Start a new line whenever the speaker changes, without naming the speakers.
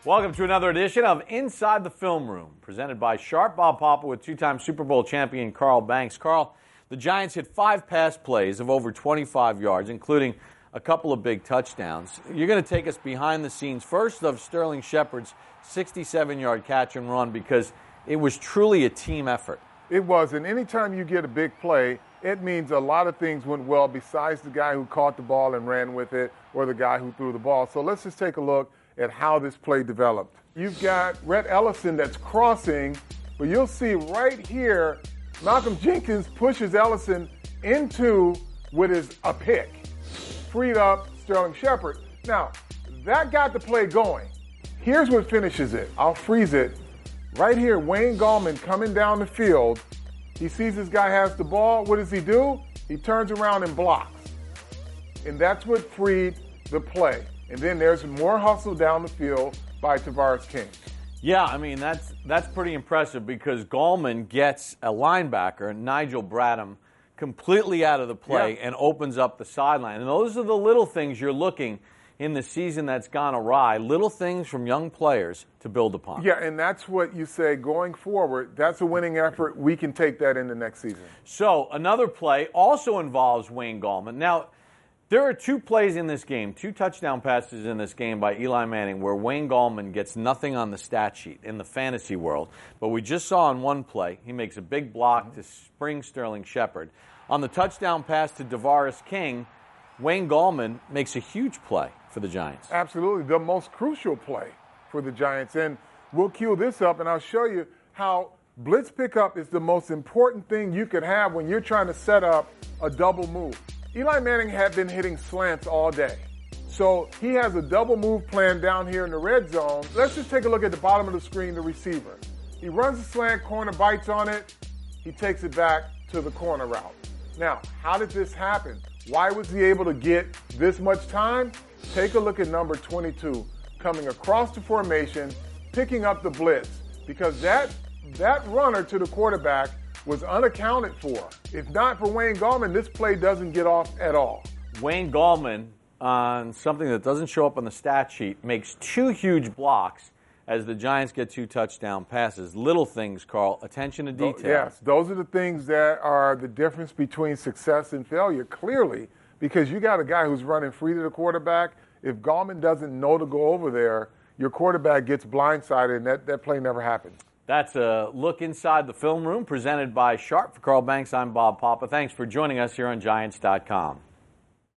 Welcome to another edition of Inside the Film Room, presented by Sharp. Bob Papa with two-time Super Bowl champion Carl Banks. Carl, the Giants hit 5 pass plays of over 25 yards, including a couple of big touchdowns. You're going to take us behind the scenes first of Sterling Shepard's 67-yard catch and run, because it was truly a team effort.
It was, and anytime you get a big play, it means a lot of things went well besides the guy who caught the ball and ran with it or the guy who threw the ball. So let's just take a look at how this play developed. You've got Rhett Ellison that's crossing, but you'll see right here, Malcolm Jenkins pushes Ellison into what is a pick. Freed up Sterling Shepard. Now, that got the play going. Here's what finishes it. I'll freeze it. Right here, Wayne Gallman coming down the field. He sees this guy has the ball. What does he do? He turns around and blocks. And that's what freed the play. And then there's more hustle down the field by Tavares King.
Yeah, I mean, that's pretty impressive, because Gallman gets a linebacker, Nigel Bradham, completely out of the play and opens up the sideline. And those are the little things you're looking in the season that's gone awry, little things from young players to build upon.
Yeah, and that's what you say going forward. That's a winning effort. We can take that into next season.
So another play also involves Wayne Gallman. Now, there are 2 plays in this game, 2 touchdown passes in this game by Eli Manning, where Wayne Gallman gets nothing on the stat sheet in the fantasy world. But we just saw on one play, he makes a big block to spring Sterling Shepard. On the touchdown pass to Tavares King, Wayne Gallman makes a huge play for the Giants.
Absolutely, the most crucial play for the Giants. And we'll cue this up, and I'll show you how blitz pickup is the most important thing you could have when you're trying to set up a double move. Eli Manning had been hitting slants all day. So he has a double move plan down here in the red zone. Let's just take a look at the bottom of the screen, the receiver. He runs the slant, corner bites on it. He takes it back to the corner route. Now, how did this happen? Why was he able to get this much time? Take a look at number 22 coming across the formation, picking up the blitz, because that runner to the quarterback was unaccounted for. If not for Wayne Gallman, this play doesn't get off at all.
Wayne Gallman, on something that doesn't show up on the stat sheet, makes 2 huge blocks as the Giants get 2 touchdown passes. Little things, Carl. Attention to detail.
Yes, those are the things that are the difference between success and failure, clearly, because you got a guy who's running free to the quarterback. If Gallman doesn't know to go over there, your quarterback gets blindsided, and that play never happened.
That's a look inside the film room presented by Sharp. For Carl Banks, I'm Bob Papa. Thanks for joining us here on Giants.com.